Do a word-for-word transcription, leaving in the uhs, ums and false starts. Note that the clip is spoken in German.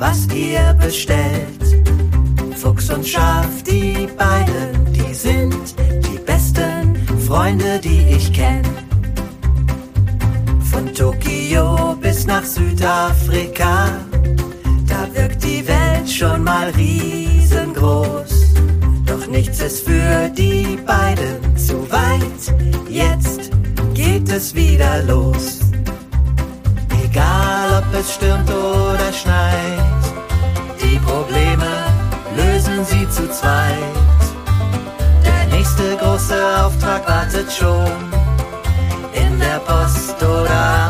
was ihr bestellt. Fuchs und Schaf, die beiden, die sind die besten Freunde, die ich kenn. Von Tokio bis nach Südafrika, da wirkt die Welt schon mal riesengroß. Doch nichts ist für die beiden zu weit, jetzt geht es wieder los. Egal ob es stürmt oder schneit, die Probleme lösen sie zu zweit. Der nächste große Auftrag wartet schon in der Post oder